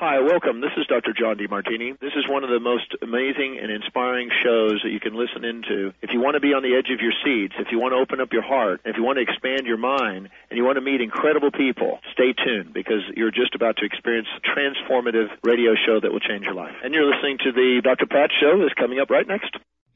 Hi, welcome. This is Dr. John DeMartini. This is one of the most amazing and inspiring shows that you can listen into. If you want to be on the edge of your seats, if you want to open up your heart, if you want to expand your mind, and you want to meet incredible people, stay tuned because you're just about to experience a transformative radio show that will change your life. And you're listening to the Dr. Pat Show that's coming up right next.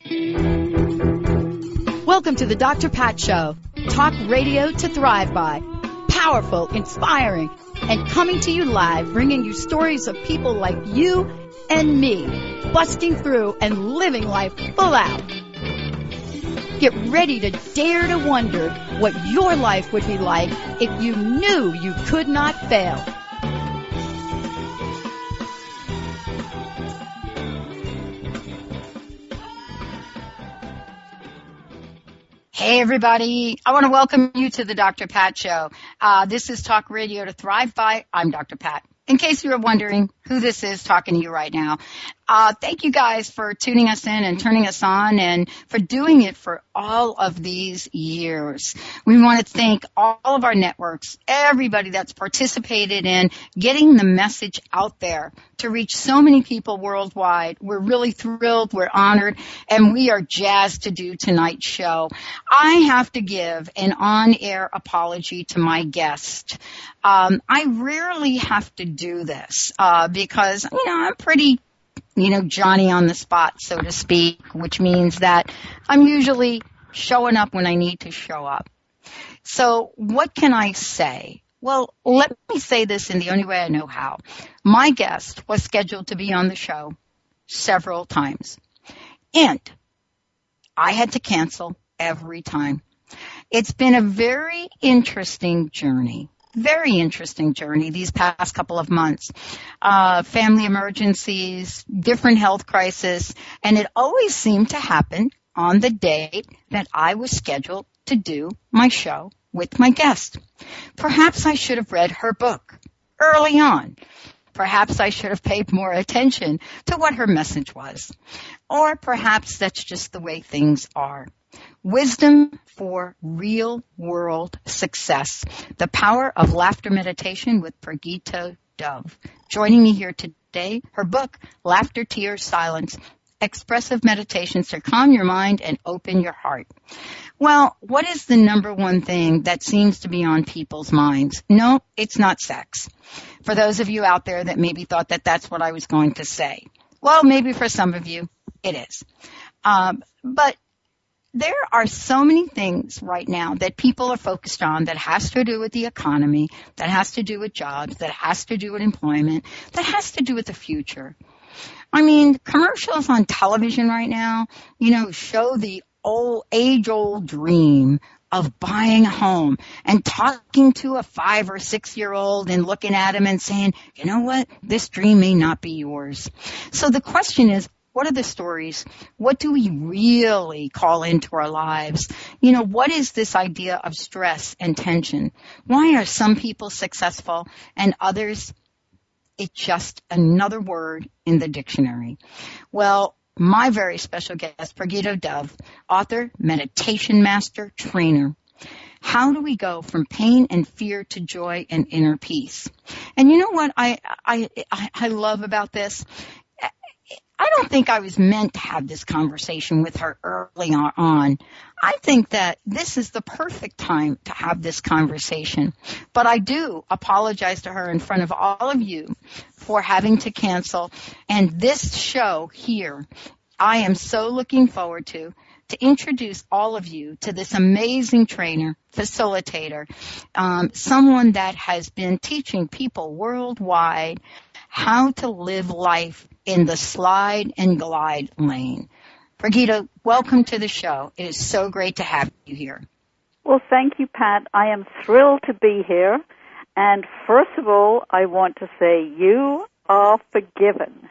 Welcome to the Dr. Pat Show. Talk radio to thrive by. Powerful, inspiring, and coming to you live, bringing you stories of people like you and me, busting through and living life full out. Get ready to dare to wonder what your life would be like if you knew you could not fail. Hey, everybody. I want to welcome you to the Dr. Pat Show. This is Talk Radio to Thrive By. I'm Dr. Pat. In case you were wondering who this is talking to you right now, thank you guys for tuning us in and turning us on and for doing it for all of these years. We want to thank all of our networks, everybody that's participated in getting the message out there to reach so many people worldwide. We're really thrilled, we're honored, and we are jazzed to do tonight's show. I have to give an on-air apology to my guest. I rarely have to do this because, I'm pretty, Johnny on the spot, so to speak, which means that I'm usually showing up when I need to show up. So what can I say? Well, let me say this in the only way I know how. My guest was scheduled to be on the show several times, and I had to cancel every time. It's been a very interesting journey these past couple of months. Family emergencies, different health crises, and it always seemed to happen on the day that I was scheduled to do my show with my guest. Perhaps I should have read her book early on. Perhaps I should have paid more attention to what her message was. Or perhaps that's just the way things are. Wisdom for real-world success. The Power of Laughter Meditation with Pregita Dove. Joining me here today, her book, Laughter, Tears, Silence, Expressive Meditations to Calm Your Mind and Open Your Heart. Well, what is the number one thing that seems to be on people's minds? No, it's not sex. For those of you out there that maybe thought that that's what I was going to say. Well, maybe for some of you, it is. But there are so many things right now that people are focused on that has to do with the economy, that has to do with jobs, that has to do with employment, that has to do with the future. I mean, commercials on television right now, show the age-old dream of buying a home and talking to a 5 or 6 year old and looking at him and saying, you know what, this dream may not be yours. So the question is, what are the stories? What do we really call into our lives? What is this idea of stress and tension? Why are some people successful and others, it's just another word in the dictionary? Well, my very special guest, Pregita Dove, author, meditation master, trainer. How do we go from pain and fear to joy and inner peace? And you know what I love about this? I don't think I was meant to have this conversation with her early on. I think that this is the perfect time to have this conversation. But I do apologize to her in front of all of you for having to cancel. And this show here, I am so looking forward to introduce all of you to this amazing trainer, facilitator, someone that has been teaching people worldwide how to live life in the slide and glide lane. Pregita, welcome to the show. It is so great to have you here. Well, thank you, Pat. I am thrilled to be here. And first of all, I want to say you are forgiven.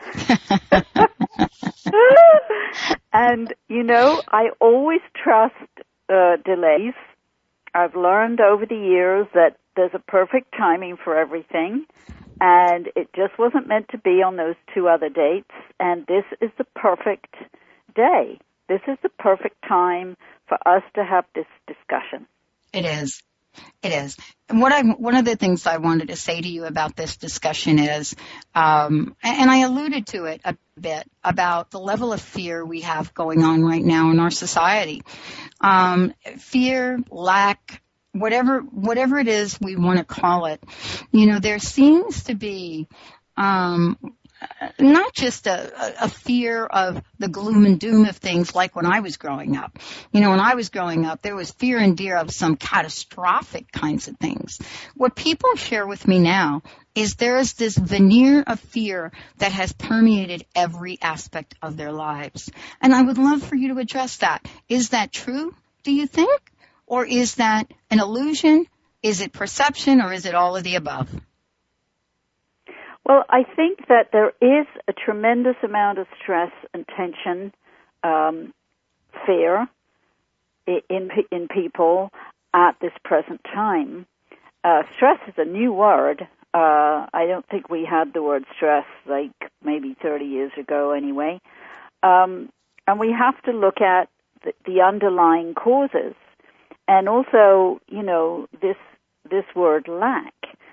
And, I always trust delays. I've learned over the years that there's a perfect timing for everything. And it just wasn't meant to be on those 2 other dates. And this is the perfect day. This is the perfect time for us to have this discussion. It is. It is. And one of the things I wanted to say to you about this discussion is, and I alluded to it a bit, about the level of fear we have going on right now in our society. Fear, lack, whatever it is we want to call it. There seems to be, not just a fear of the gloom and doom of things like when I was growing up. When I was growing up, there was fear and fear of some catastrophic kinds of things. What people share with me now is there is this veneer of fear that has permeated every aspect of their lives. And I would love for you to address that. Is that true, do you think? Or is that an illusion? Is it perception, or is it all of the above? Well, I think that there is a tremendous amount of stress and tension, fear in people at this present time. Stress is a new word. I don't think we had the word stress like maybe 30 years ago anyway. And we have to look at the underlying causes. And also, this word lack.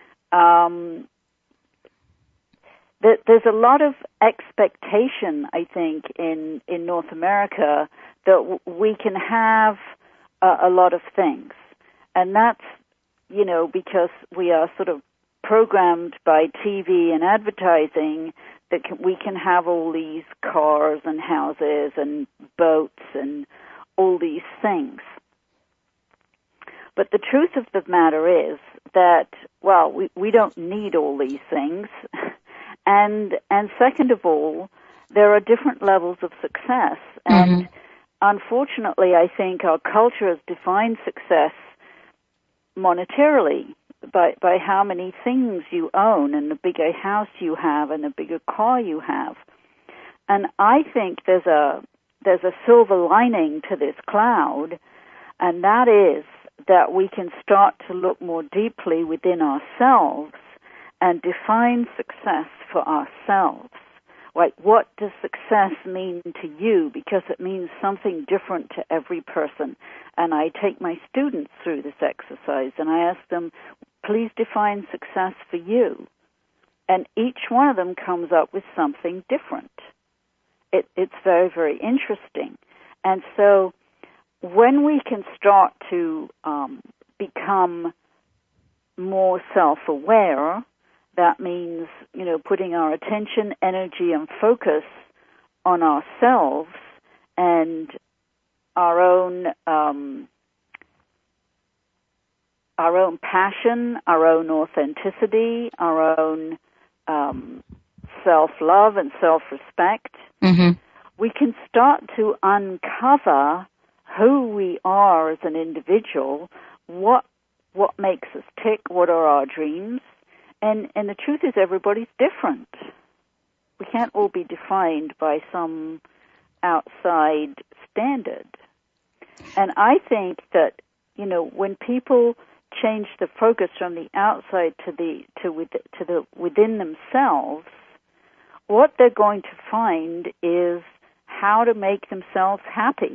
There's a lot of expectation, I think, in North America that we can have a lot of things. And that's, because we are sort of programmed by TV and advertising that we can have all these cars and houses and boats and all these things. But the truth of the matter is that, well, we don't need all these things. And second of all, there are different levels of success. And unfortunately, I think our culture has defined success monetarily by how many things you own and the bigger house you have and the bigger car you have. And I think there's a silver lining to this cloud, and that is that we can start to look more deeply within ourselves and define success for ourselves. Like, what does success mean to you? Because it means something different to every person. And I take my students through this exercise and I ask them, please define success for you. And each one of them comes up with something different. It's very, very interesting. And so when we can start to become more self-aware, that means, putting our attention, energy, and focus on ourselves and our own passion, our own authenticity, our own self-love and self-respect. We can start to uncover who we are as an individual, what makes us tick, what are our dreams. And the truth is everybody's different. We can't all be defined by some outside standard. And I think that, when people change the focus from the outside to within themselves, what they're going to find is how to make themselves happy.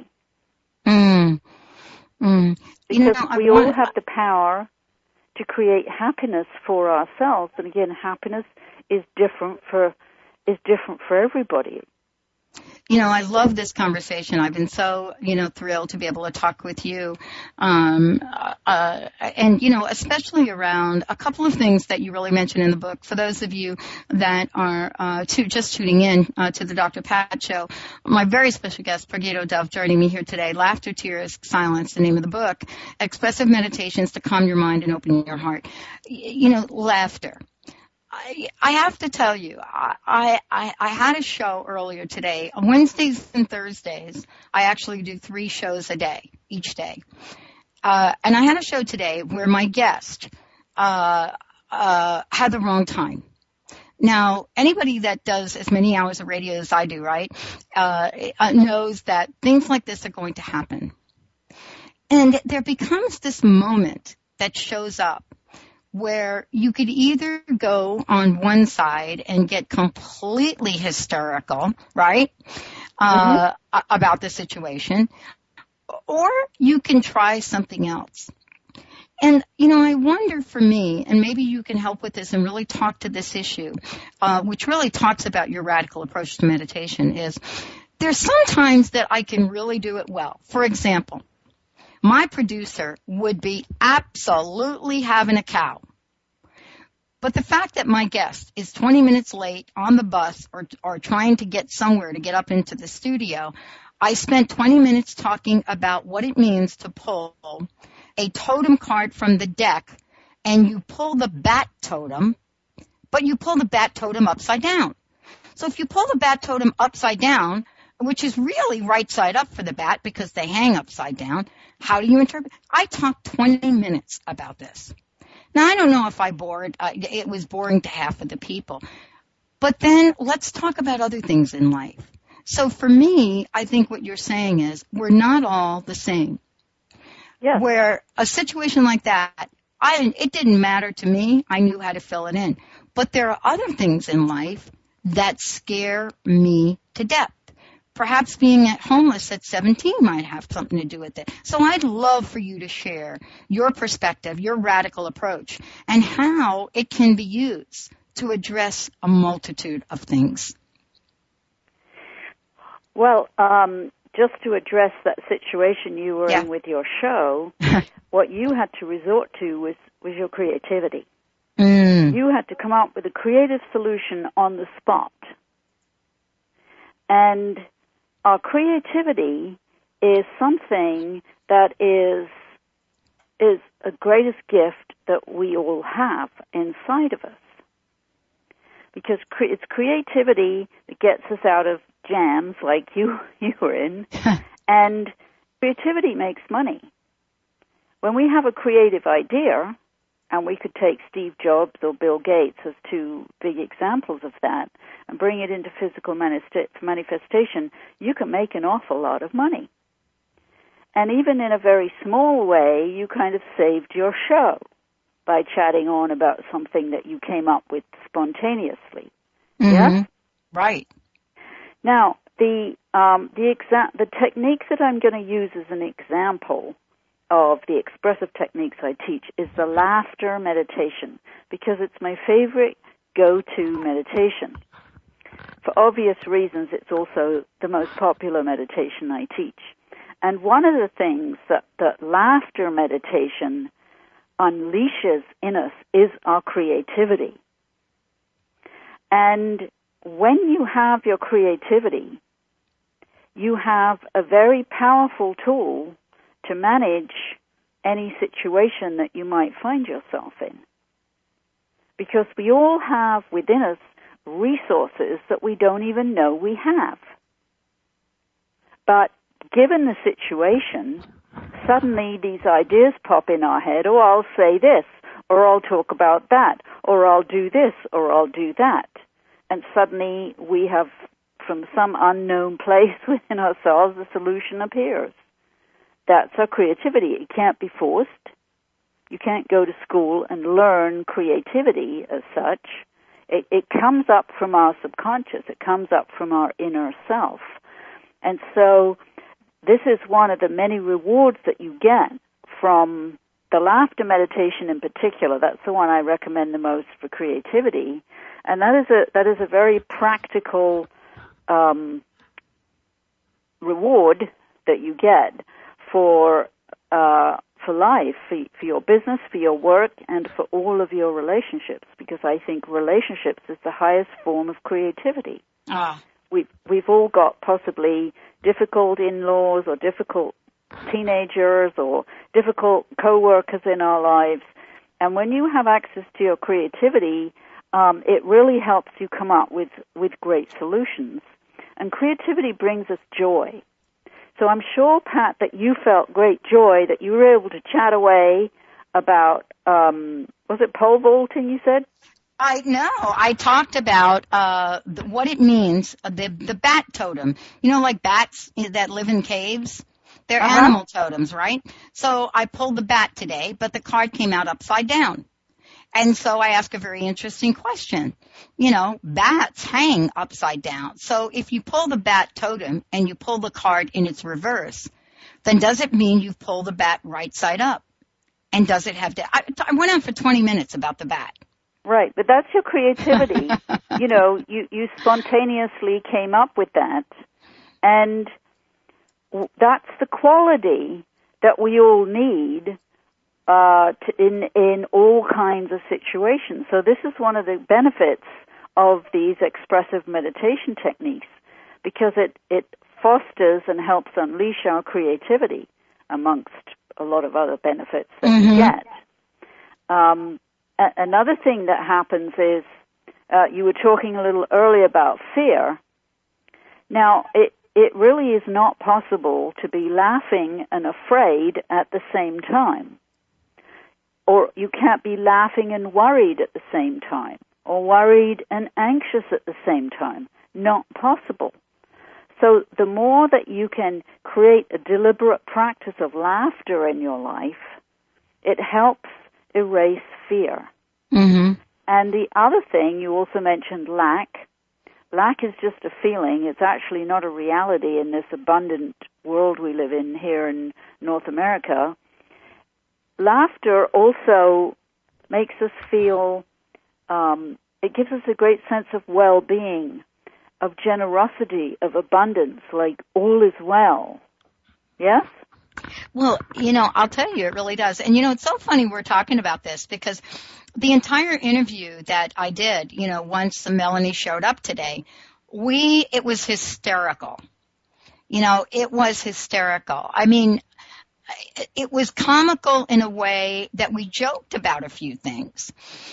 Because we all have the power to create happiness for ourselves, and again, happiness is different for everybody. I love this conversation. I've been so, thrilled to be able to talk with you. And, especially around a couple of things that you really mentioned in the book. For those of you that are just tuning in to the Dr. Pat Show, my very special guest, Pregito Dove, joining me here today. Laughter, Tears, Silence, the name of the book. Expressive meditations to calm your mind and open your heart. Laughter. I have to tell you, I had a show earlier today. On Wednesdays and Thursdays, I actually do 3 shows a day, each day. And I had a show today where my guest had the wrong time. Now, anybody that does as many hours of radio as I do, right, knows that things like this are going to happen. And there becomes this moment that shows up where you could either go on one side and get completely hysterical, right, about the situation, or you can try something else. And, I wonder for me, and maybe you can help with this and really talk to this issue, which really talks about your radical approach to meditation, is there's sometimes that I can really do it well. For example, my producer would be absolutely having a cow. But the fact that my guest is 20 minutes late on the bus or trying to get somewhere to get up into the studio, I spent 20 minutes talking about what it means to pull a totem card from the deck, and you pull the bat totem, but you pull the bat totem upside down. So if you pull the bat totem upside down, which is really right side up for the bat because they hang upside down, how do you interpret? I talked 20 minutes about this. Now, I don't know if I bored. It was boring to half of the people. But then let's talk about other things in life. So for me, I think what you're saying is we're not all the same. Yes. Where a situation like that, it didn't matter to me. I knew how to fill it in. But there are other things in life that scare me to death. Perhaps being homeless at 17 might have something to do with it. So I'd love for you to share your perspective, your radical approach, and how it can be used to address a multitude of things. Well, just to address that situation you were in with your show, what you had to resort to was your creativity. You had to come up with a creative solution on the spot. And our creativity is something that is a greatest gift that we all have inside of us. Because it's creativity that gets us out of jams like you were in, and creativity makes money. When we have a creative idea, and we could take Steve Jobs or Bill Gates as two big examples of that, and bring it into physical manifestation, you can make an awful lot of money. And even in a very small way, you kind of saved your show by chatting on about something that you came up with spontaneously. Mm-hmm. Yeah? Right. Now, the techniques that I'm going to use as an example of the expressive techniques I teach is the laughter meditation, because it's my favorite go-to meditation. For obvious reasons, it's also the most popular meditation I teach. And one of the things that laughter meditation unleashes in us is our creativity. And when you have your creativity, you have a very powerful tool to manage any situation that you might find yourself in. Because we all have within us resources that we don't even know we have. But given the situation, suddenly these ideas pop in our head, or I'll say this, or I'll talk about that, or I'll do this, or I'll do that. And suddenly we have, from some unknown place within ourselves, the solution appears. That's our creativity. It can't be forced. You can't go to school and learn creativity as such. It comes up from our subconscious. It comes up from our inner self. And so this is one of the many rewards that you get from the laughter meditation in particular. That's the one I recommend the most for creativity. And that is a very practical reward that you get for life, for your business, for your work, and for all of your relationships, because I think relationships is the highest form of creativity. We've all got possibly difficult in-laws or difficult teenagers or difficult co-workers in our lives, and when you have access to your creativity, it really helps you come up with great solutions. And creativity brings us joy. So I'm sure, Pat, that you felt great joy that you were able to chat away about, was it pole vaulting, you said? I talked about what it means, the bat totem. You know, like bats that live in caves? They're animal totems, right? So I pulled the bat today, but the card came out upside down. And so I asked a very interesting question. You know, bats hang upside down. So if you pull the bat totem and you pull the card in its reverse, then does it mean you've pulled the bat right side up? And does it have to? I went on for 20 minutes about the bat. Right, but that's your creativity. You spontaneously came up with that, and that's the quality that we all need in all kinds of situations. So this is one of the benefits of these expressive meditation techniques, because it fosters and helps unleash our creativity amongst a lot of other benefits that we get. Another thing that happens is, you were talking a little earlier about fear. Now, it really is not possible to be laughing and afraid at the same time. Or you can't be laughing and worried at the same time, or worried and anxious at the same time. Not possible. So the more that you can create a deliberate practice of laughter in your life, it helps erase fear. Mm-hmm. And the other thing, you also mentioned lack. Lack is just a feeling. It's actually not a reality in this abundant world we live in here in North America. Laughter also makes us feel, it gives us a great sense of well-being, of generosity, of abundance, like all is well. Yes? Well, I'll tell you, it really does. And, it's so funny we're talking about this, because the entire interview that I did, once Melanie showed up today, it was hysterical. It was hysterical. I mean, it was comical in a way that we joked about a few things.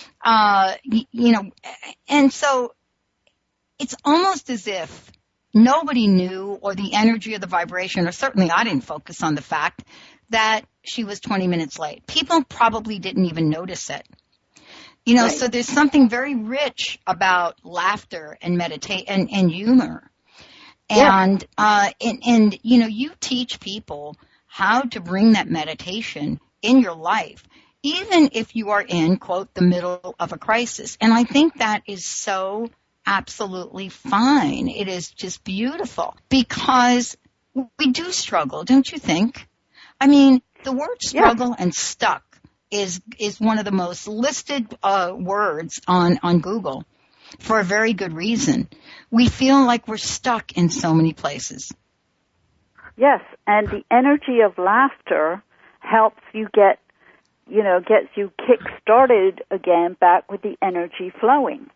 And so it's almost as if nobody knew, or the energy or the vibration, or certainly I didn't focus on the fact that she was 20 minutes late. People probably didn't even notice it. Right. So there's something very rich about laughter and meditation and humor. Yeah. And you teach people how to bring that meditation in your life, even if you are in, quote, the middle of a crisis. And I think that is so absolutely fine. It is just beautiful, because we do struggle, don't you think? I mean, the word struggle and stuck is one of the most listed words on Google, for a very good reason. We feel like we're stuck in so many places. Yes, and the energy of laughter helps you gets you kick-started again, back with the energy flowing.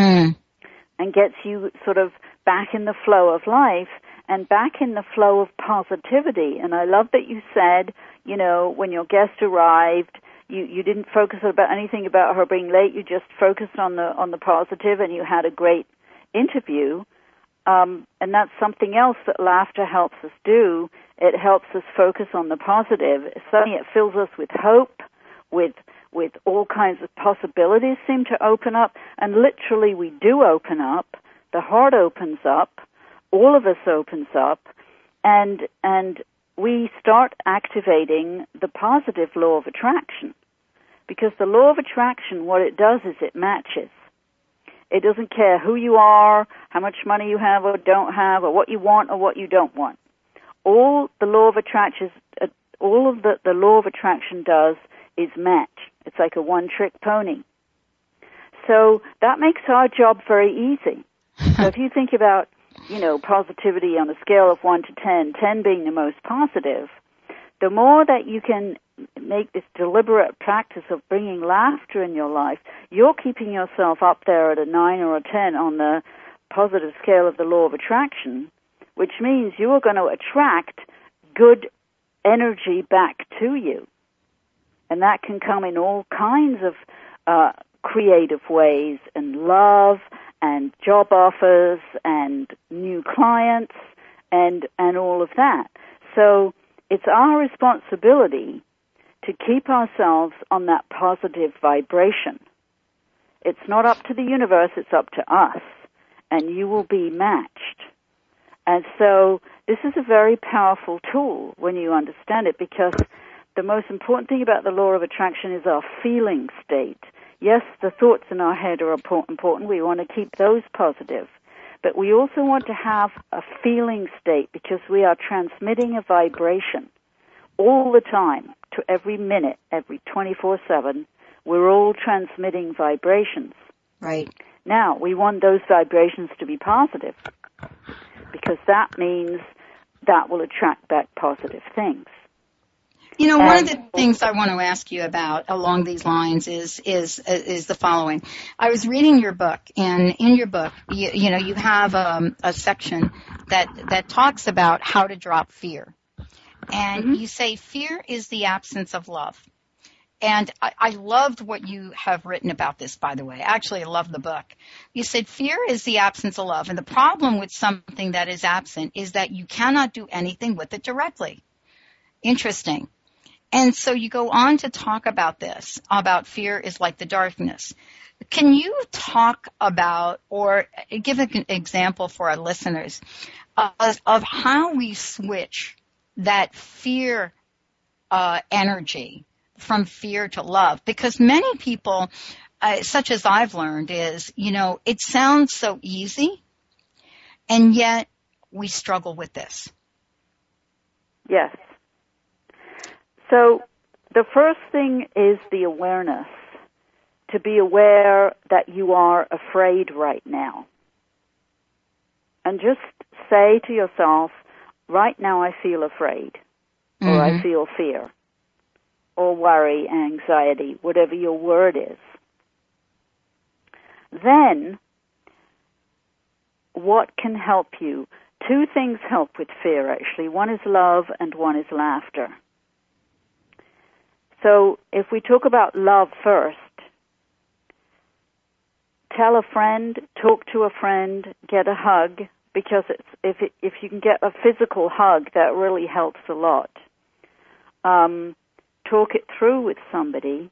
And gets you sort of back in the flow of life and back in the flow of positivity. And I love that you said, when your guest arrived, you didn't focus about anything about her being late. You just focused on the positive, and you had a great interview. And that's something else that laughter helps us do. It helps us focus on the positive. Suddenly it fills us with hope, with all kinds of possibilities seem to open up, and literally we do open up. The heart opens up, all of us opens up, and we start activating the positive law of attraction. Because the law of attraction, what it does is it matches. It doesn't care who you are, how much money you have or don't have, or what you want or what you don't want. All the law of attraction, all of the law of attraction does is match. It's like a one-trick pony. So that makes our job very easy. So if you think about, positivity on a scale of 1 to 10, 10 being the most positive, the more that you can make this deliberate practice of bringing laughter in your life, you're keeping yourself up there at a 9 or a 10 on the positive scale of the law of attraction, which means you are going to attract good energy back to you. And that can come in all kinds of creative ways, and love, and job offers, and new clients, and all of that. So it's our responsibility to keep ourselves on that positive vibration. It's not up to the universe, it's up to us, and you will be matched. And so this is a very powerful tool when you understand it, because the most important thing about the law of attraction is our feeling state. Yes, the thoughts in our head are important. We want to keep those positive. But we also want to have a feeling state, because we are transmitting a vibration. all the time, to every minute, every 24/7, we're all transmitting vibrations. Right. Now, we want those vibrations to be positive, because that means that will attract back positive things. You know, one of the things I want to ask you about along these lines is the following. I was reading your book, and in your book, you have a section that talks about how to drop fear. And you say fear is the absence of love. And I loved what you have written about this, by the way. Actually, I love the book. You said fear is the absence of love. And the problem with something that is absent is that you cannot do anything with it directly. Interesting. And so you go on to talk about this, about fear is like the darkness. Can you talk about or give an example for our listeners of how we switch that fear energy from fear to love? Because many people, such as I've learned, is, it sounds so easy, and yet we struggle with this. Yes. So the first thing is the awareness, to be aware that you are afraid right now. And just say to yourself, right now I feel afraid, or I feel fear, or worry, anxiety, whatever your word is. Then, what can help you? Two things help with fear, actually. One is love and one is laughter. So if we talk about love first, tell a friend, talk to a friend, get a hug, because if you can get a physical hug, that really helps a lot. Talk it through with somebody.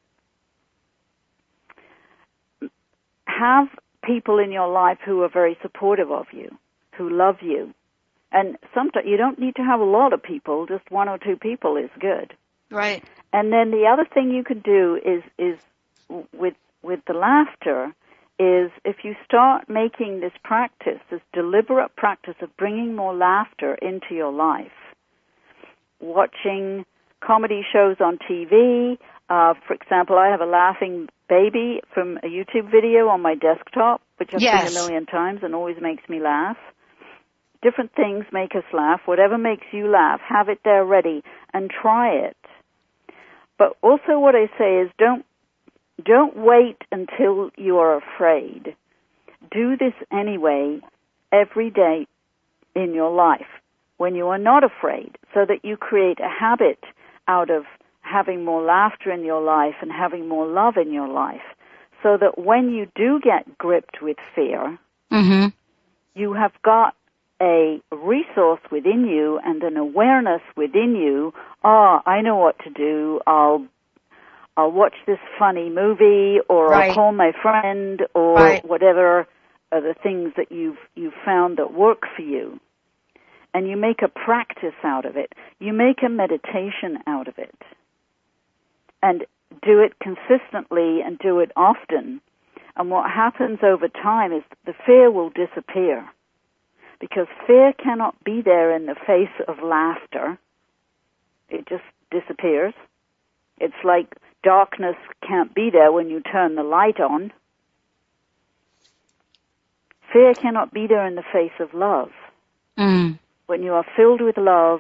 Have people in your life who are very supportive of you, who love you. And sometimes you don't need to have a lot of people, just one or two people is good. Right. And then the other thing you could do is with the laughter is if you start making this practice, this deliberate practice of bringing more laughter into your life, watching comedy shows on TV. For example, I have a laughing baby from a YouTube video on my desktop, which I've seen a million times and always makes me laugh. Different things make us laugh. Whatever makes you laugh, have it there ready and try it. But also what I say is don't wait until you are afraid. Do this anyway every day in your life when you are not afraid, so that you create a habit out of having more laughter in your life and having more love in your life, so that when you do get gripped with fear, you have got a resource within you and an awareness within you. I know what to do. I'll watch this funny movie, or I'll call my friend, or whatever are the things that you've found that work for you. And you make a practice out of it. You make a meditation out of it. And do it consistently and do it often. And what happens over time is the fear will disappear. Because fear cannot be there in the face of laughter. It just disappears. It's like darkness can't be there when you turn the light on. Fear cannot be there in the face of love. When you are filled with love,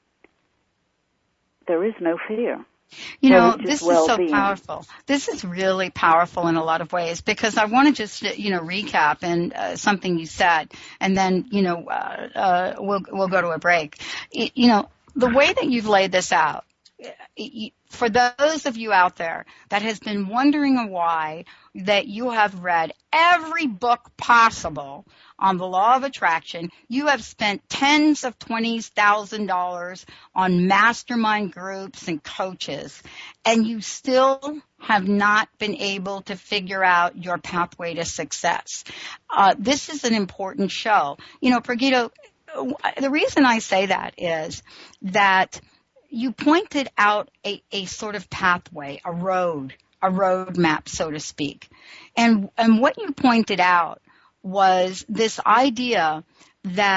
there is no fear. This is so powerful. This is really powerful in a lot of ways, because I want to just, recap and something you said, and then, we'll go to a break. The way that you've laid this out, for those of you out there that has been wondering why, that you have read every book possible on the law of attraction, you have spent tens of $20,000 on mastermind groups and coaches, and you still have not been able to figure out your pathway to success. This is an important show. Brigitte, the reason I say that is that you pointed out a sort of pathway, a road map, so to speak. And what you pointed out was this idea that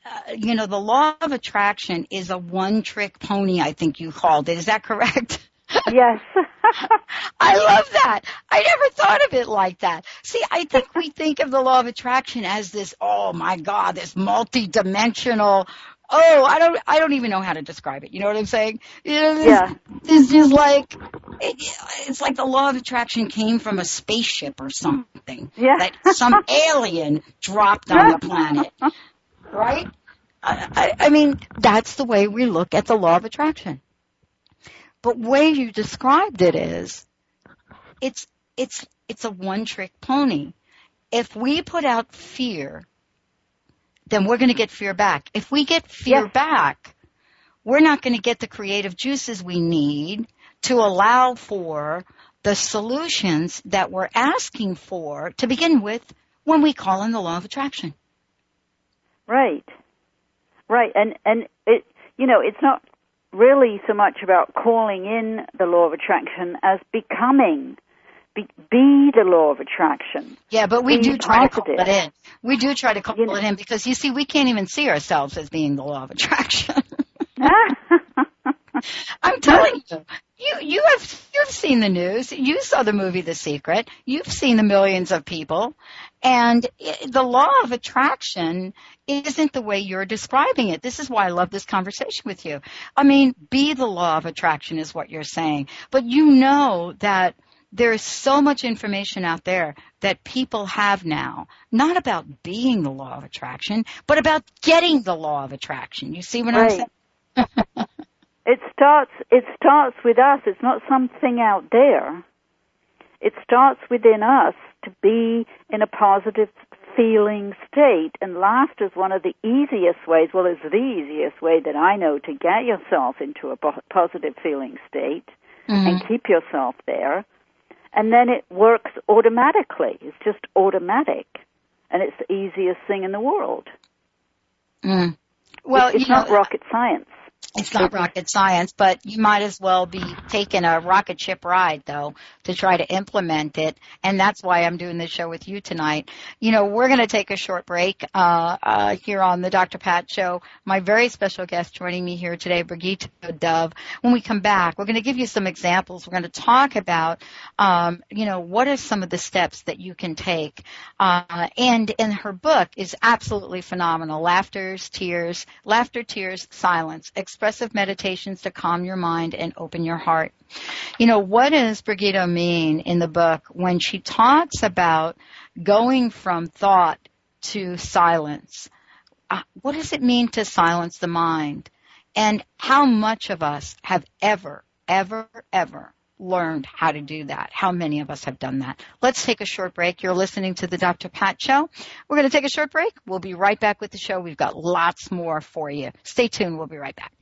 the law of attraction is a one-trick pony, I think you called it. Is that correct? Yes. I love that. I never thought of it like that. See, I think we think of the law of attraction as this, oh my God, this multi-dimensional, I don't even know how to describe it. You know what I'm saying? This is like, it's like the law of attraction came from a spaceship or something. Yeah. That some alien dropped on the planet. Right? I mean, that's the way we look at the law of attraction. But way you described it is, it's a one-trick pony. If we put out fear, then we're going to get fear back. If we get fear back, we're not going to get the creative juices we need to allow for the solutions that we're asking for to begin with when we call in the law of attraction. Right. And it, it's not really so much about calling in the law of attraction as becoming, be the law of attraction. Yeah, but we do try to call it in. We do try to call it in because, you see, we can't even see ourselves as being the law of attraction. I'm telling you. You've seen the news. You saw the movie The Secret. You've seen the millions of people. And the law of attraction isn't the way you're describing it. This is why I love this conversation with you. I mean, be the law of attraction is what you're saying. But you know that there's so much information out there that people have now, not about being the law of attraction, but about getting the law of attraction. You see what I'm saying? It starts with us. It's not something out there. It starts within us to be in a positive feeling state. And laughter is one of the easiest ways, well, it's the easiest way that I know to get yourself into a positive feeling state and keep yourself there. And then it works automatically. It's just automatic. And it's the easiest thing in the world. Well, it's not rocket science. It's not rocket science, but you might as well be taking a rocket ship ride, though, to try to implement it. And that's why I'm doing this show with you tonight. We're going to take a short break here on the Dr. Pat Show. My very special guest joining me here today, Brigitte Dove. When we come back, we're going to give you some examples. We're going to talk about, what are some of the steps that you can take. And her book is absolutely phenomenal. Laughter, Tears, Silence. Expressive meditations to calm your mind and open your heart. What does Brigitte mean in the book when she talks about going from thought to silence? What does it mean to silence the mind? And how much of us have ever learned how to do that? How many of us have done that? Let's take a short break. You're listening to the Dr. Pat Show. We're going to take a short break. We'll be right back with the show. We've got lots more for you. Stay tuned. We'll be right back.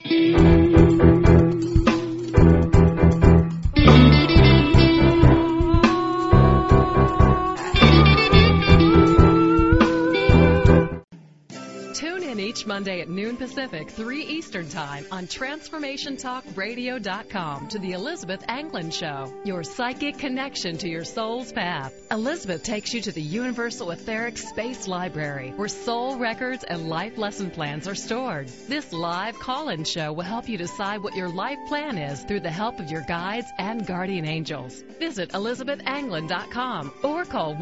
Tune in each Monday at noon Pacific, 3 Eastern Time on TransformationTalkRadio.com to the Elizabeth Anglin Show, your psychic connection to your soul's path. Elizabeth takes you to the Universal Etheric Space Library, where soul records and life lesson plans are stored. This live call-in show will help you decide what your life plan is through the help of your guides and guardian angels. Visit ElizabethAnglin.com or call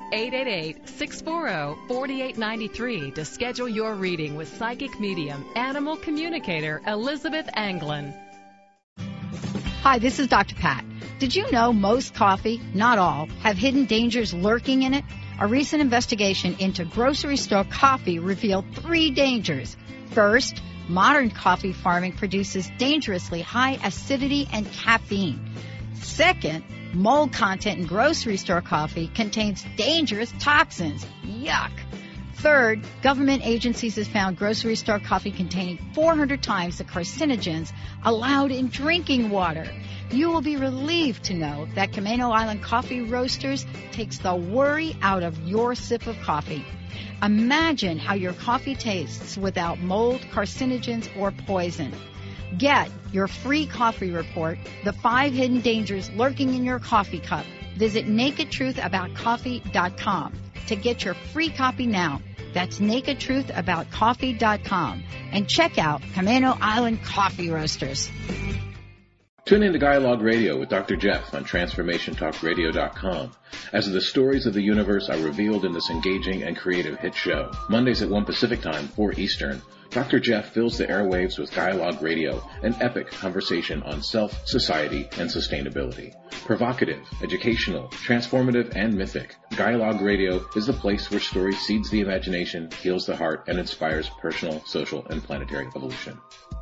1-888-640-4893 to schedule your reading with psychic medium, animal communicator Elizabeth Anglin. Hi, this is Dr. Pat. Did you know most coffee, not all, have hidden dangers lurking in it? A recent investigation into grocery store coffee revealed 3 dangers. First, modern coffee farming produces dangerously high acidity and caffeine. Second, mold content in grocery store coffee contains dangerous toxins. Yuck. Third, government agencies have found grocery store coffee containing 400 times the carcinogens allowed in drinking water. You will be relieved to know that Camano Island Coffee Roasters takes the worry out of your sip of coffee. Imagine how your coffee tastes without mold, carcinogens, or poison. Get your free coffee report, The 5 Hidden Dangers Lurking in Your Coffee Cup. Visit NakedTruthAboutCoffee.com. to get your free copy now. That's nakedtruthaboutcoffee.com. And check out Camano Island Coffee Roasters. Tune in to Dialogue Radio with Dr. Jeff on TransformationTalkRadio.com as the stories of the universe are revealed in this engaging and creative hit show. Mondays at 1 Pacific Time, 4 Eastern, Dr. Jeff fills the airwaves with Dialogue Radio, an epic conversation on self, society, and sustainability. Provocative, educational, transformative, and mythic, Dialogue Radio is the place where story seeds the imagination, heals the heart, and inspires personal, social, and planetary evolution.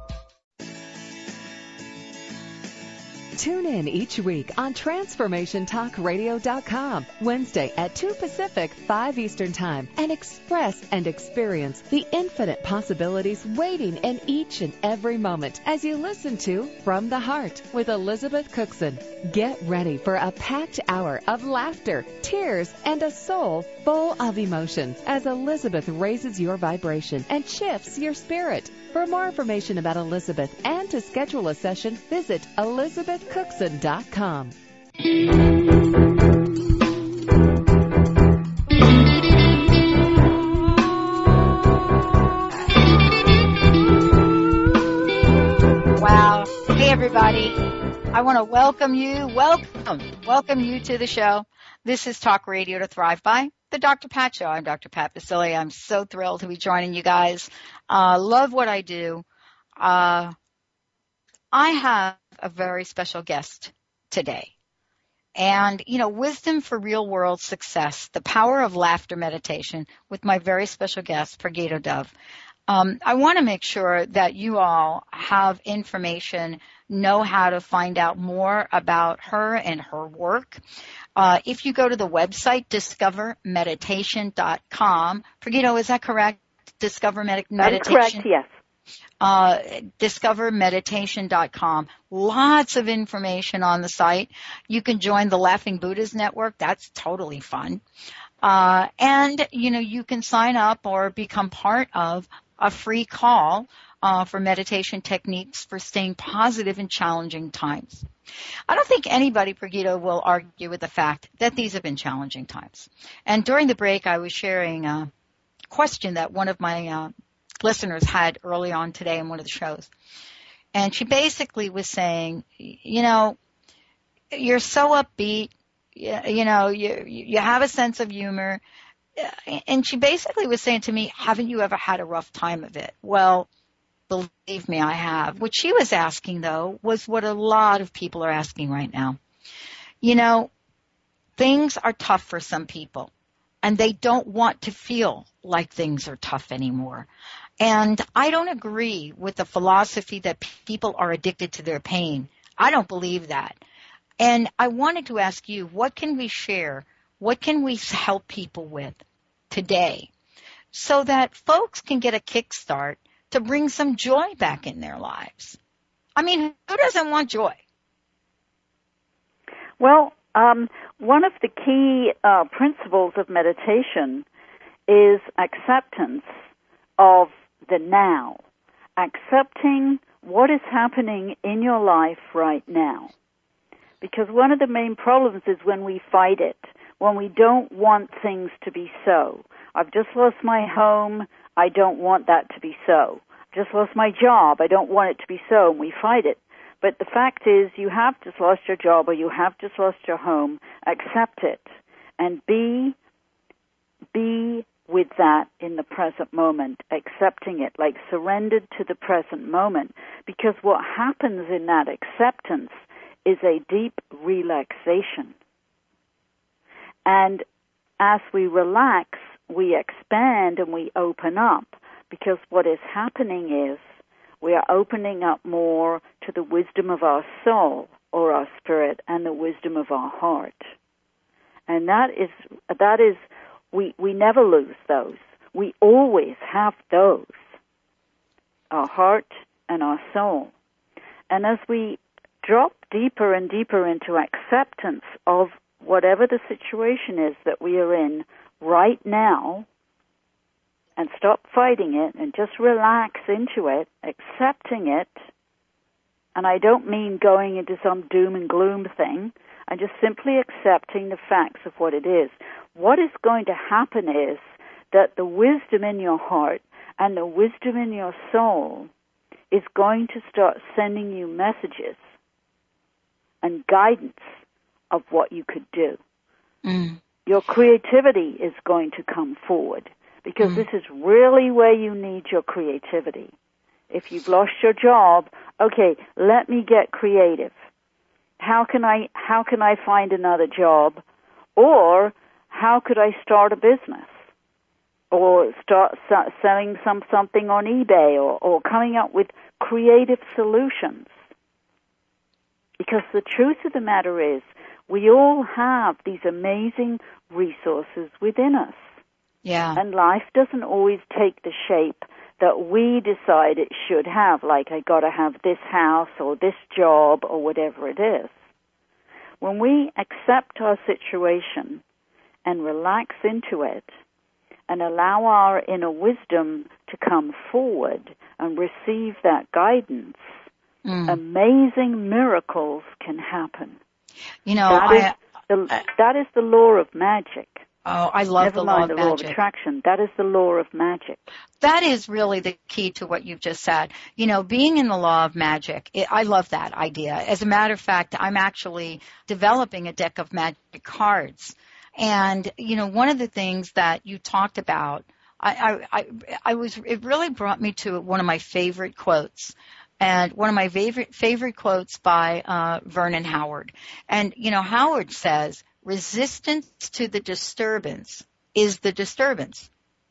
Tune in each week on TransformationTalkRadio.com, Wednesday at 2 Pacific, 5 Eastern Time, and express and experience the infinite possibilities waiting in each and every moment as you listen to From the Heart with Elizabeth Cookson. Get ready for a packed hour of laughter, tears, and a soul full of emotions as Elizabeth raises your vibration and shifts your spirit. For more information about Elizabeth and to schedule a session, visit ElizabethCookson.com. Wow. Hey, everybody. I want to welcome you to the show. This is Talk Radio to Thrive By, the Dr. Pat Show. I'm Dr. Pat Baccili. I'm so thrilled to be joining you guys. Love what I do. I have a very special guest today. And, wisdom for real world success, the power of laughter meditation with my very special guest, Pregito Dove. I want to make sure that you all have information, know how to find out more about her and her work. If you go to the website, discovermeditation.com. Pregito, is that correct? Discover Meditation? That's correct, yes. Discovermeditation.com. Lots of information on the site. You can join the Laughing Buddhas Network. That's totally fun. And, you can sign up or become part of a free call for meditation techniques for staying positive in challenging times. I don't think anybody, Pregito, will argue with the fact that these have been challenging times. And during the break, I was sharing a question that one of my listeners had early on today in one of the shows. And she basically was saying, you're so upbeat, you have a sense of humor. And she basically was saying to me, haven't you ever had a rough time of it? Well, believe me, I have. What she was asking, though, was what a lot of people are asking right now. Things are tough for some people, and they don't want to feel like things are tough anymore. And I don't agree with the philosophy that people are addicted to their pain. I don't believe that. And I wanted to ask you, what can we share? What can we help people with today so that folks can get a kickstart to bring some joy back in their lives? I mean, who doesn't want joy? Well, one of the key principles of meditation is acceptance of the now, accepting what is happening in your life right now. Because one of the main problems is when we fight it, when we don't want things to be so. I've just lost my home, I don't want that to be so. I've just lost my job, I don't want it to be so, and we fight it. But the fact is, you have just lost your job or you have just lost your home. Accept it and be with that in the present moment, accepting it, like surrendered to the present moment. Because what happens in that acceptance is a deep relaxation. And as we relax, we expand and we open up, because what is happening is we are opening up more to the wisdom of our soul or our spirit and the wisdom of our heart. And that is we never lose those. We always have those, our heart and our soul. And as we drop deeper and deeper into acceptance of whatever the situation is that we are in right now, and stop fighting it and just relax into it, accepting it, and I don't mean going into some doom and gloom thing, I'm just simply accepting the facts of what it is. what is going to happen is that the wisdom in your heart and the wisdom in your soul is going to start sending you messages and guidance of what you could do. Your creativity is going to come forward, because this is really where you need your creativity. If you've lost your job, okay, let me get creative. How can I find another job? Or how could I start a business? Or start selling something on eBay, or coming up with creative solutions. Because the truth of the matter is, we all have these amazing resources within us. Yeah. And life doesn't always take the shape that we decide it should have, like I got to have this house or this job or whatever it is. When we accept our situation and relax into it and allow our inner wisdom to come forward and receive that guidance, amazing miracles can happen. You know, that is the law of magic. Oh, I love the law of magic. Never mind the law of attraction. That is the law of magic. That is really the key to what you've just said. You know, being in the law of magic, I love that idea. As a matter of fact, I'm actually developing a deck of magic cards. And, you know, one of the things that you talked about, it really brought me to one of my favorite quotes. And one of my favorite quotes by Vernon Howard. And, you know, Howard says, resistance to the disturbance is the disturbance.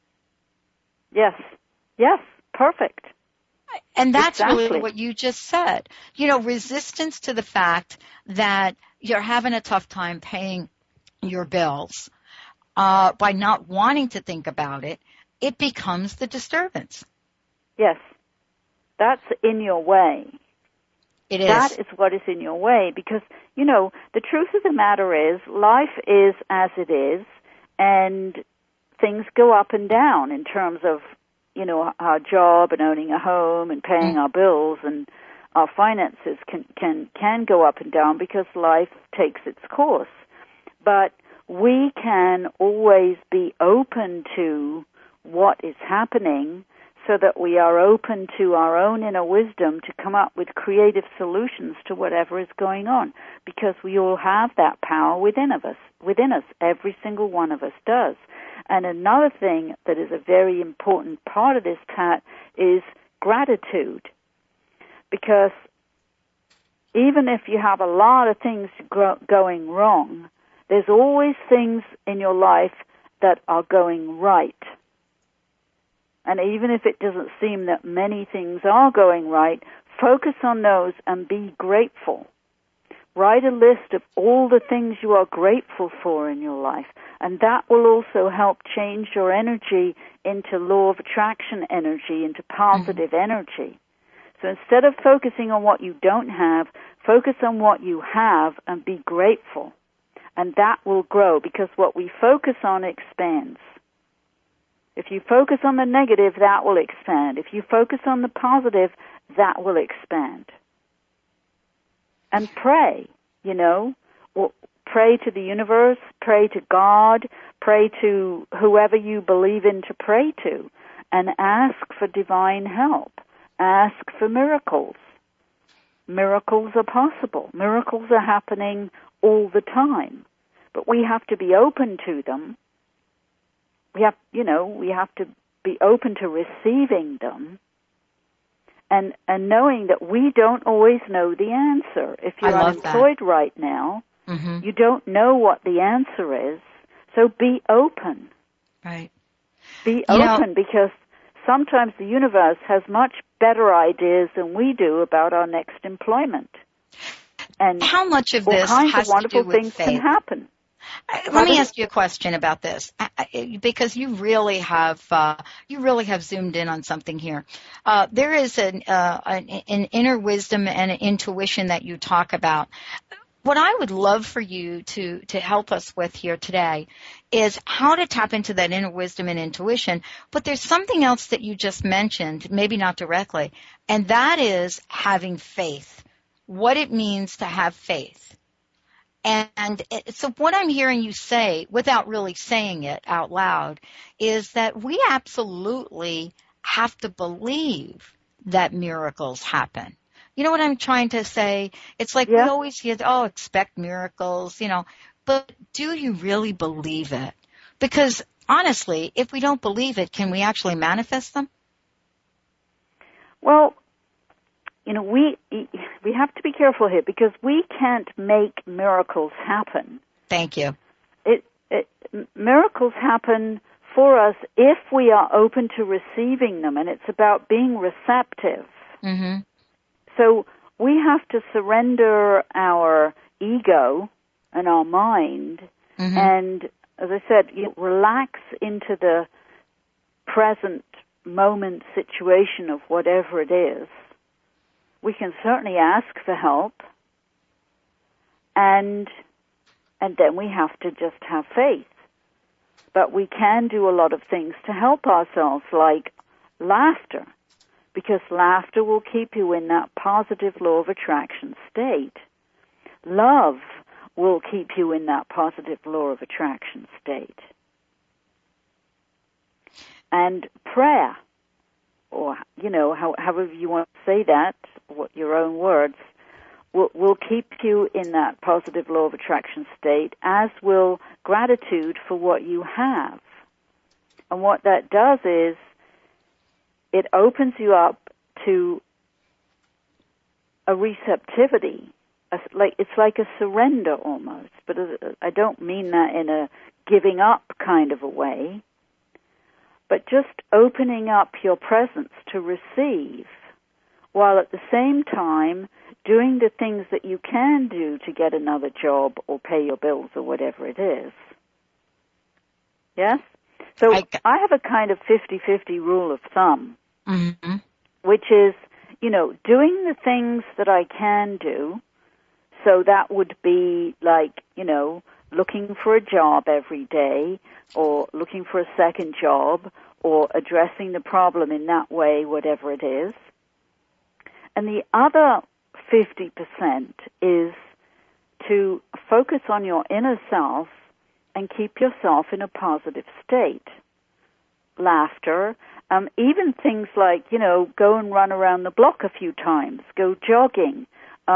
Yes. Yes. Perfect. And that's exactly really what you just said. You know, resistance to the fact that you're having a tough time paying your bills by not wanting to think about it, it becomes the disturbance. Yes. That's in your way. It is. That is what is in your way, because, you know, the truth of the matter is life is as it is, and things go up and down in terms of, you know, our job and owning a home and paying our bills, and our finances can go up and down because life takes its course. But we can always be open to what is happening, so that we are open to our own inner wisdom to come up with creative solutions to whatever is going on, because we all have that power within us. Every single one of us does. And another thing that is a very important part of this, Pat, is gratitude. Because even if you have a lot of things going wrong, there's always things in your life that are going right. And even if it doesn't seem that many things are going right, focus on those and be grateful. Write a list of all the things you are grateful for in your life, and that will also help change your energy into law of attraction energy, into positive energy. So instead of focusing on what you don't have, focus on what you have and be grateful. And that will grow, because what we focus on expands. If you focus on the negative, that will expand. If you focus on the positive, that will expand. And pray, you know. Pray to the universe, pray to God, pray to whoever you believe in to pray to, and ask for divine help. Ask for miracles. Miracles are possible. Miracles are happening all the time. But we have to be open to them. We have to be open to receiving them, and knowing that we don't always know the answer. If you're unemployed right now, you don't know what the answer is, so be open. Right. Be open, because sometimes the universe has much better ideas than we do about our next employment. And how much of this all kinds has of wonderful to do with things faith? can happen. Let me ask you a question about this, because you really have zoomed in on something here. There is an inner wisdom and an intuition that you talk about. What I would love for you to help us with here today is how to tap into that inner wisdom and intuition. But there's something else that you just mentioned, maybe not directly, and that is having faith. What it means to have faith. So what I'm hearing you say, without really saying it out loud, is that we absolutely have to believe that miracles happen. You know what I'm trying to say? It's like we always hear, expect miracles, but do you really believe it? Because honestly, if we don't believe it, can we actually manifest them? Well, we have to be careful here because we can't make miracles happen. Thank you. Miracles happen for us if we are open to receiving them, and it's about being receptive. Mm-hmm. So we have to surrender our ego and our mind, mm-hmm. and, as I said, relax into the present moment situation of whatever it is. We can certainly ask for help, and then we have to just have faith. But we can do a lot of things to help ourselves, like laughter, because laughter will keep you in that positive law of attraction state. Love will keep you in that positive law of attraction state. And prayer, or, however you want to say that, your own words, will keep you in that positive law of attraction state, as will gratitude for what you have. And what that does is it opens you up to a receptivity. It's like a surrender almost, but I don't mean that in a giving up kind of a way, but just opening up your presence to receive, while at the same time doing the things that you can do to get another job or pay your bills or whatever it is. Yes? So I have a kind of 50-50 rule of thumb, mm-hmm. which is, doing the things that I can do. So that would be like, looking for a job every day, or looking for a second job, or addressing the problem in that way, whatever it is. And the other 50% is to focus on your inner self and keep yourself in a positive state. Laughter, even things like, go and run around the block a few times, go jogging,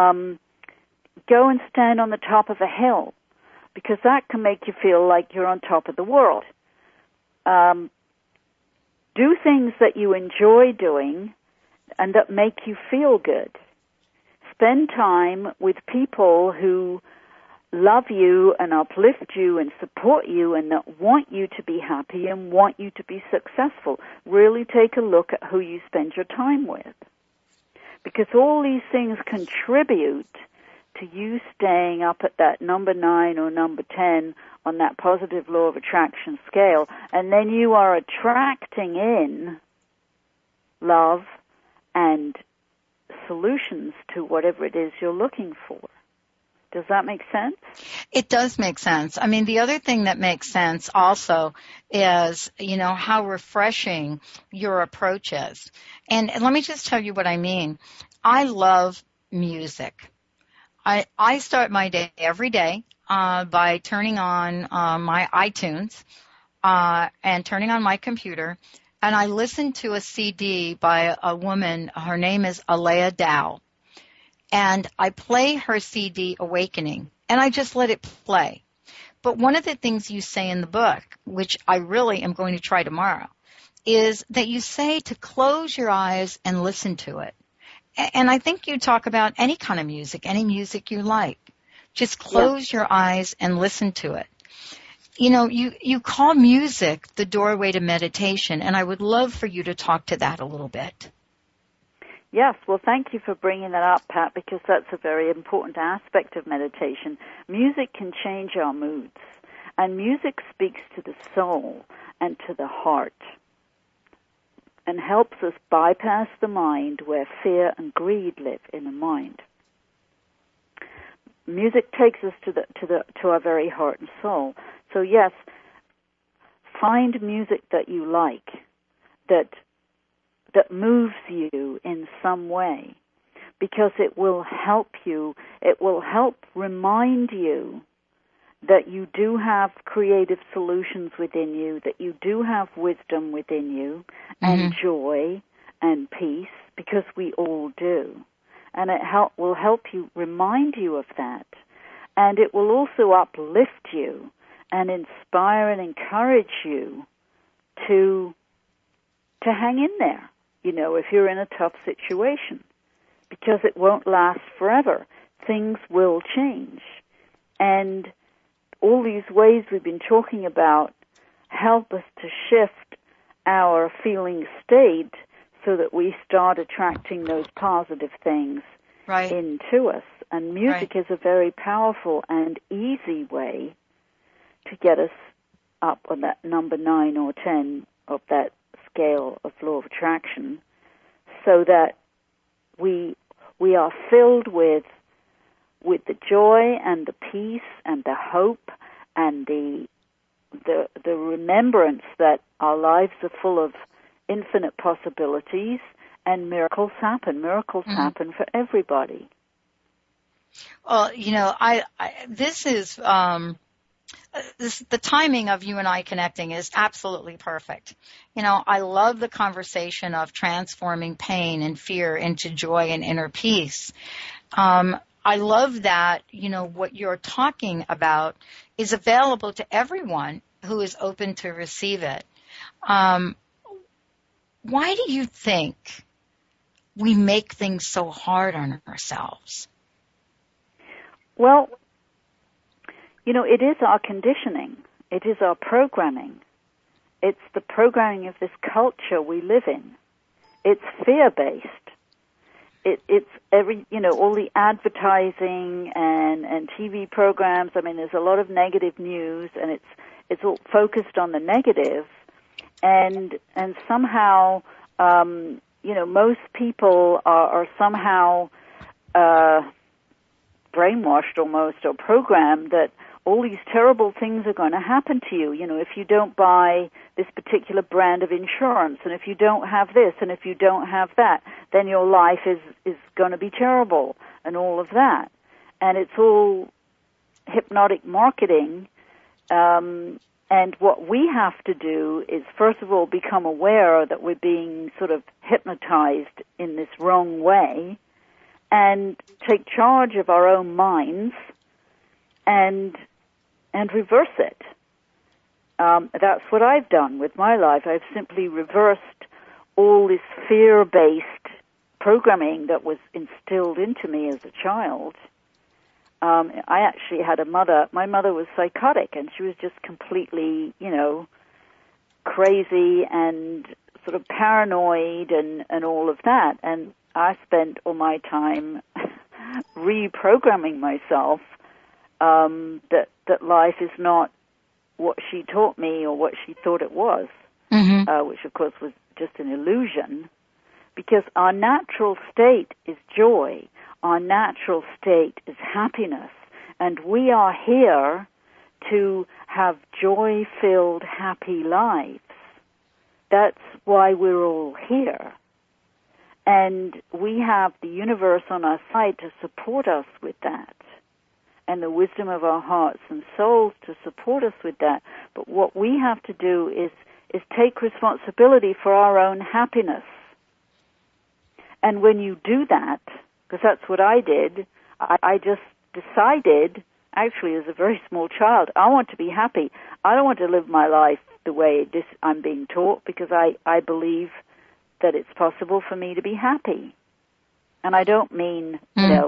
go and stand on the top of a hill, because that can make you feel like you're on top of the world. Do things that you enjoy doing and that make you feel good. Spend time with people who love you and uplift you and support you and that want you to be happy and want you to be successful. Really take a look at who you spend your time with, because all these things contribute to you staying up at that number 9 or number 10 on that positive law of attraction scale, and then you are attracting in love and solutions to whatever it is you're looking for. Does that make sense? It does make sense. I mean, the other thing that makes sense also is, how refreshing your approach is. And let me just tell you what I mean. I love music. I start my day every day by turning on my iTunes and turning on my computer, and I listen to a CD by a woman. Her name is Alea Dow. And I play her CD, Awakening, and I just let it play. But one of the things you say in the book, which I really am going to try tomorrow, is that you say to close your eyes and listen to it. And I think you talk about any kind of music, any music you like. Just close your eyes and listen to it. You call music the doorway to meditation, and I would love for you to talk to that a little bit. Yes, well, thank you for bringing that up, Pat, because that's a very important aspect of meditation. Music can change our moods, and music speaks to the soul and to the heart and helps us bypass the mind where fear and greed live in the mind. Music takes us to our very heart and soul. So yes, find music that you like, that moves you in some way, because it will help you it will help remind you that you do have creative solutions within you, that you do have wisdom within you, and joy and peace, because we all do. And it will help you, remind you of that. And it will also uplift you and inspire and encourage you to hang in there, if you're in a tough situation, because it won't last forever. Things will change. And all these ways we've been talking about help us to shift our feeling state so that we start attracting those positive things into us. And music is a very powerful and easy way to get us up on that number 9 or 10 of that scale of law of attraction, so that we are filled with the joy and the peace and the hope and the remembrance that our lives are full of infinite possibilities, and miracles happen. Miracles happen for everybody. Well, this is the timing of you and I connecting is absolutely perfect. I love the conversation of transforming pain and fear into joy and inner peace. I love that, what you're talking about is available to everyone who is open to receive it. Why do you think we make things so hard on ourselves? Well, it is our conditioning. It is our programming. It's the programming of this culture we live in. It's fear-based. It's all the advertising and TV programs. I mean, there's a lot of negative news, and it's all focused on the negative, and somehow, most people are somehow brainwashed almost, or programmed that all these terrible things are going to happen to you. If you don't buy this particular brand of insurance, and if you don't have this, and if you don't have that, then your life is going to be terrible, and all of that. And it's all hypnotic marketing. And what we have to do is, first of all, become aware that we're being sort of hypnotized in this wrong way, and take charge of our own minds and reverse it. That's what I've done with my life. I've simply reversed all this fear-based programming that was instilled into me as a child. I actually had a mother. My mother was psychotic, and she was just completely, crazy and sort of paranoid and all of that. And I spent all my time reprogramming myself that life is not what she taught me or what she thought it was, which of course was just an illusion, because our natural state is joy. Our natural state is happiness, and we are here to have joy-filled, happy lives. That's why we're all here. And we have the universe on our side to support us with that, and the wisdom of our hearts and souls to support us with that. But what we have to do is take responsibility for our own happiness. And when you do that, because that's what I did, I just decided, actually as a very small child, I want to be happy. I don't want to live my life the way I'm being taught, because I believe that it's possible for me to be happy. And I don't mean,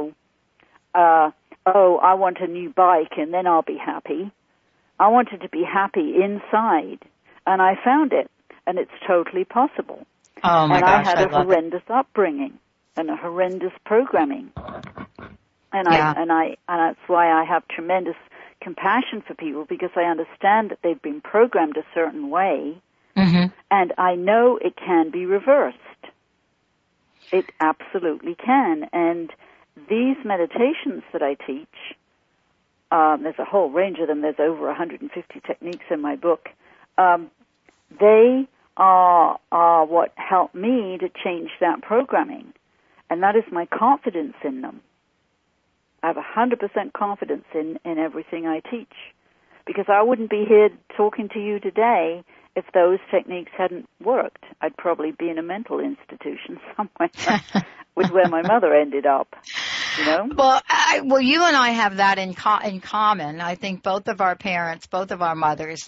I want a new bike and then I'll be happy. I wanted to be happy inside, and I found it, and it's totally possible. Oh my gosh, I had a horrendous upbringing and a horrendous programming. And that's why I have tremendous compassion for people, because I understand that they've been programmed a certain way, and I know it can be reversed. It absolutely can. And these meditations that I teach, there's a whole range of them. There's over 150 techniques in my book. They are what help me to change that programming, and that is my confidence in them. have 100% confidence in everything I teach, because I wouldn't be here talking to you today if those techniques hadn't worked. I'd probably be in a mental institution somewhere, with where my mother ended up. You know? Well, you and I have that in common. I think both of our parents, both of our mothers,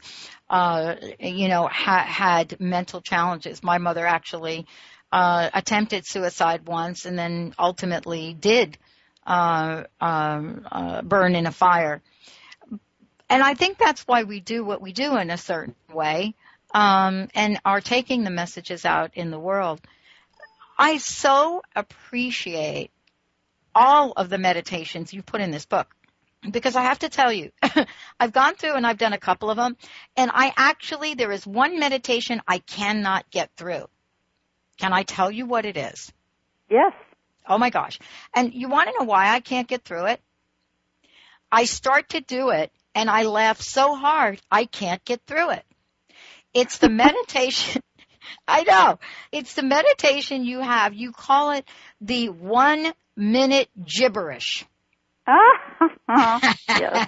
had mental challenges. My mother actually attempted suicide once, and then ultimately did burn in a fire. And I think that's why we do what we do in a certain way, and are taking the messages out in the world. I so appreciate all of the meditations you put in this book, because I have to tell you, I've gone through and I've done a couple of them, and there is one meditation I cannot get through. Can I tell you what it is? Yes. Oh my gosh. And you want to know why I can't get through it? I start to do it and I laugh so hard I can't get through it. It's the meditation. I know. It's the meditation you have. You call it the 1 minute gibberish. Yes.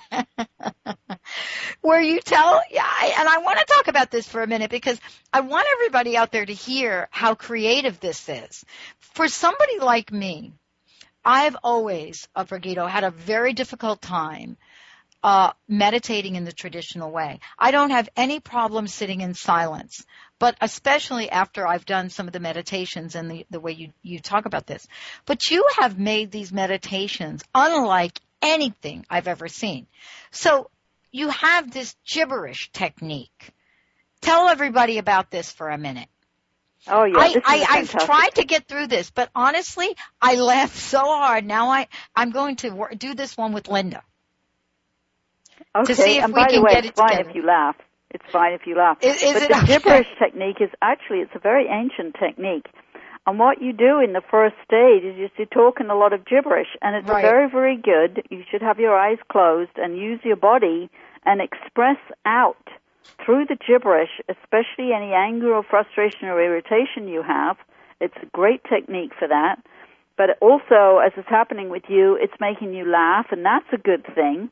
Where you tell, and I want to talk about this for a minute, because I want everybody out there to hear how creative this is. For somebody like me, I've always, Brigido, had a very difficult time meditating in the traditional way. I don't have any problem sitting in silence, but especially after I've done some of the meditations and the way you talk about this. But you have made these meditations unlike anything I've ever seen. So you have this gibberish technique. Tell everybody about this for a minute. Oh, yeah. I've tried to get through this, but honestly, I laughed so hard. Now I'm going to do this one with Linda. Okay, to see if and we by can the way, get it's fine if you laugh. It's fine if you laugh. Is but it the okay? gibberish technique is actually, it's a very ancient technique. And what you do in the first stage is you're talking a lot of gibberish, and it's Right. very, very good. You should have your eyes closed and use your body and express out through the gibberish, especially any anger or frustration or irritation you have. It's a great technique for that. But also, as is happening with you, it's making you laugh, and that's a good thing.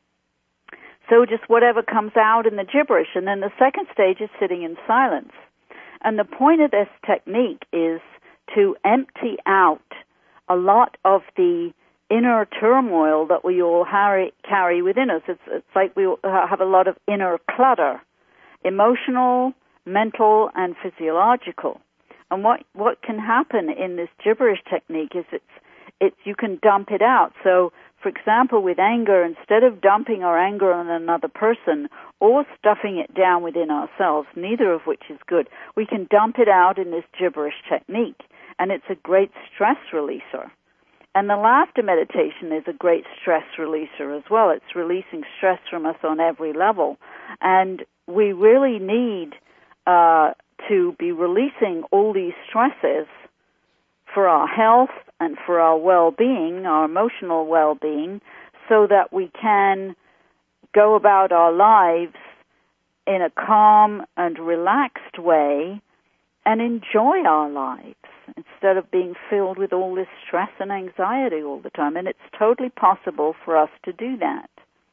So just whatever comes out in the gibberish. And then the second stage is sitting in silence. And the point of this technique is to empty out a lot of the inner turmoil that we all carry within us. It's like we have a lot of inner clutter, emotional, mental, and physiological. And what can happen in this gibberish technique is it's you can dump it out. So, for example, with anger, instead of dumping our anger on another person or stuffing it down within ourselves, neither of which is good, we can dump it out in this gibberish technique. And it's a great stress releaser. And the laughter meditation is a great stress releaser as well. It's releasing stress from us on every level. And we really need to be releasing all these stresses for our health and for our well-being, our emotional well-being, so that we can go about our lives in a calm and relaxed way and enjoy our lives instead of being filled with all this stress and anxiety all the time. And it's totally possible for us to do that.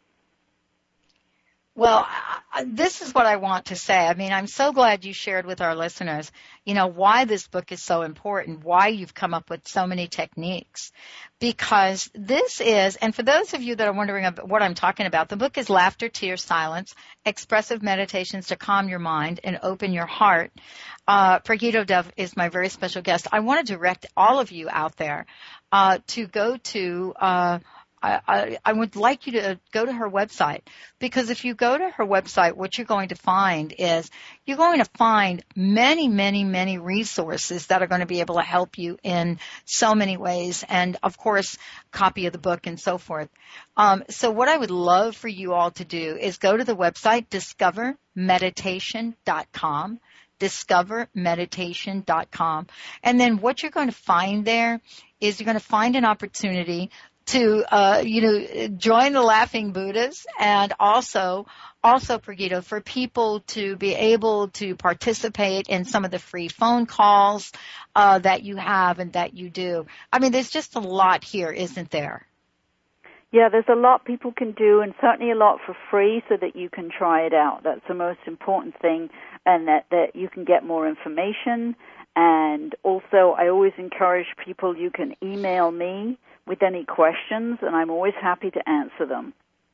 Well, this is what I want to say. I mean, I'm so glad you shared with our listeners, why this book is so important, why you've come up with so many techniques. Because this is, and for those of you that are wondering about what I'm talking about, the book is Laughter, Tears, Silence, Expressive Meditations to Calm Your Mind and Open Your Heart. Brigido Dove is my very special guest. I want to direct all of you out there to go to I would like you to go to her website, because if you go to her website, what you're going to find is you're going to find many, many, many resources that are going to be able to help you in so many ways, and, of course, copy of the book and so forth. So what I would love for you all to do is go to the website, discovermeditation.com, discovermeditation.com, and then what you're going to find there is you're going to find an opportunity to, join the Laughing Buddhas, and also, Brigido, for people to be able to participate in some of the free phone calls that you have and that you do. I mean, there's just a lot here, isn't there? Yeah, there's a lot people can do, and certainly a lot for free so that you can try it out. That's the most important thing, and that you can get more information. And also, I always encourage people, you can email me with any questions, and I'm always happy to answer them.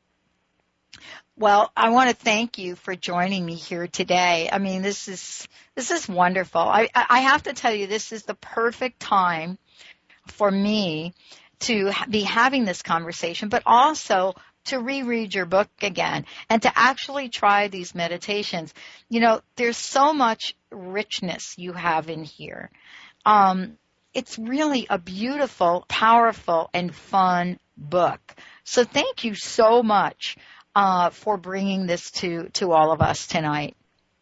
Well, I want to thank you for joining me here today. I mean, this is wonderful. I have to tell you, this is the perfect time for me to be having this conversation, but also to reread your book again and to actually try these meditations. You know, there's so much richness you have in here. It's really a beautiful, powerful, and fun book. So thank you so much for bringing this to all of us tonight.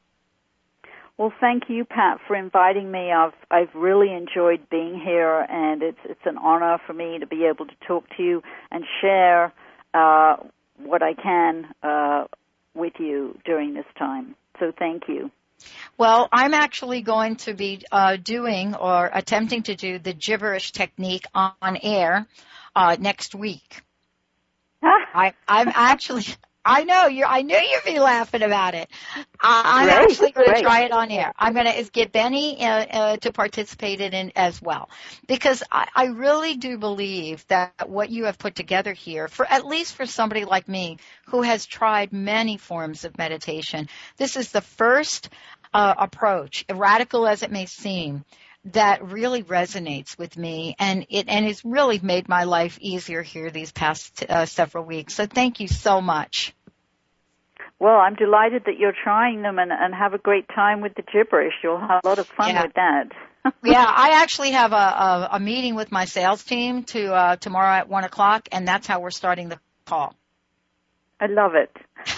Well, thank you, Pat, for inviting me. I've really enjoyed being here, and it's an honor for me to be able to talk to you and share what I can with you during this time. So thank you. Well, I'm actually going to be doing or attempting to do the gibberish technique on air next week. I'm actually... I know you'll be laughing about it. I'm actually going to try it on air. I'm going to get Benny to participate in it as well, because I really do believe that what you have put together here, at least for somebody like me who has tried many forms of meditation, this is the first approach, radical as it may seem, that really resonates with me, and it's really made my life easier here these past several weeks. So thank you so much. Well, I'm delighted that you're trying them and have a great time with the gibberish. You'll have a lot of fun with that. Yeah, I actually have a meeting with my sales team tomorrow at 1:00, and that's how we're starting the call. I love it.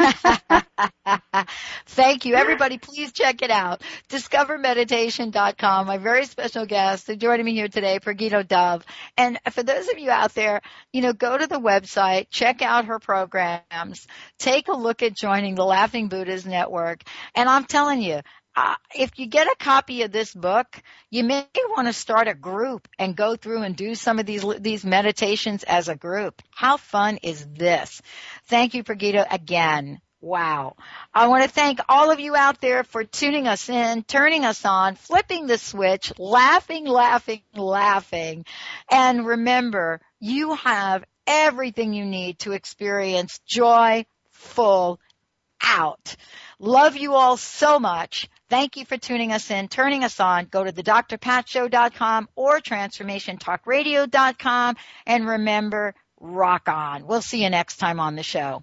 Thank you. Everybody, please check it out. DiscoverMeditation.com. My very special guest joining me here today, Brigitte Dove. And for those of you out there, go to the website, check out her programs, take a look at joining the Laughing Buddhas Network. And I'm telling you, if you get a copy of this book, you may want to start a group and go through and do some of these meditations as a group. How fun is this? Thank you, Brigitte, again. Wow. I want to thank all of you out there for tuning us in, turning us on, flipping the switch, laughing. And remember, you have everything you need to experience joy full out. Love you all so much. Thank you for tuning us in, turning us on. Go to thedrpatshow.com or transformationtalkradio.com. And remember, rock on. We'll see you next time on the show.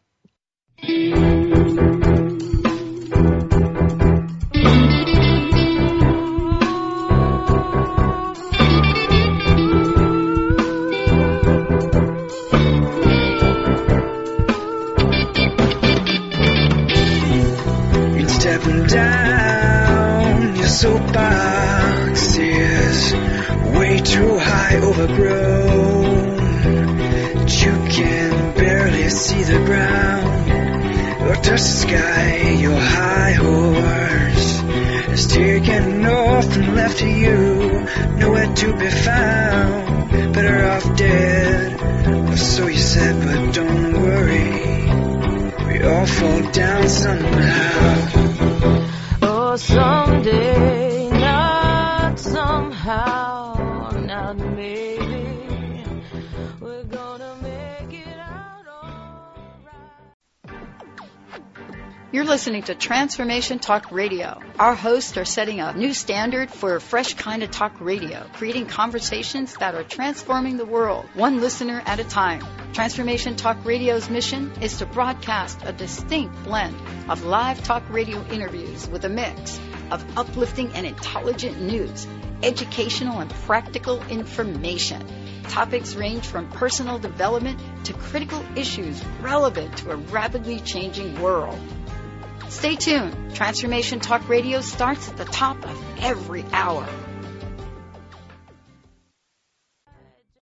Stepping down your soapbox is way too high, overgrown, that you can barely see the ground or touch the sky. Your high horse has taken off and left you nowhere to be found. Better off dead, or so you said, but don't worry, we all fall down somehow. Oh, someday, not somehow, not maybe, we're gonna make it out all right. You're listening to Transformation Talk Radio. Our hosts are setting a new standard for a fresh kind of talk radio, creating conversations that are transforming the world, one listener at a time. Transformation Talk Radio's mission is to broadcast a distinct blend of live talk radio interviews with a mix of uplifting and intelligent news, educational and practical information. Topics range from personal development to critical issues relevant to a rapidly changing world. Stay tuned. Transformation Talk Radio starts at the top of every hour.